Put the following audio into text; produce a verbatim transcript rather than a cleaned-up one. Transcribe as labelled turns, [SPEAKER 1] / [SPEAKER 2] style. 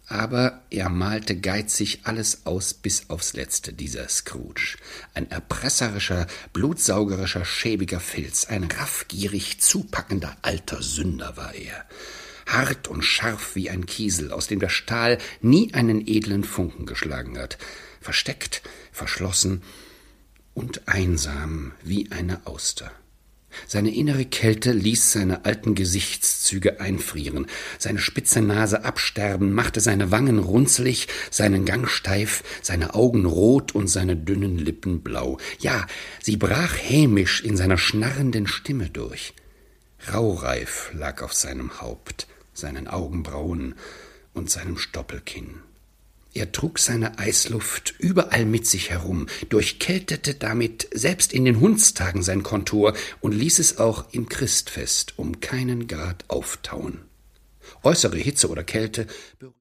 [SPEAKER 1] Aber er malte geizig alles aus bis aufs Letzte, dieser Scrooge. Ein erpresserischer, blutsaugerischer, schäbiger Filz, ein raffgierig zupackender alter Sünder war er. Hart und scharf wie ein Kiesel, aus dem der Stahl nie einen edlen Funken geschlagen hat, versteckt, verschlossen und einsam wie eine Auster. Seine innere Kälte ließ seine alten Gesichtszüge einfrieren, seine spitze Nase absterben, machte seine Wangen runzlig, seinen Gang steif, seine Augen rot und seine dünnen Lippen blau. Ja, sie brach hämisch in seiner schnarrenden Stimme durch. Raureif lag auf seinem Haupt, seinen Augenbrauen und seinem Stoppelkinn. Er trug seine Eisluft überall mit sich herum, durchkältete damit selbst in den Hundstagen sein Kontor und ließ es auch im Christfest um keinen Grad auftauen. Äußere Hitze oder Kälte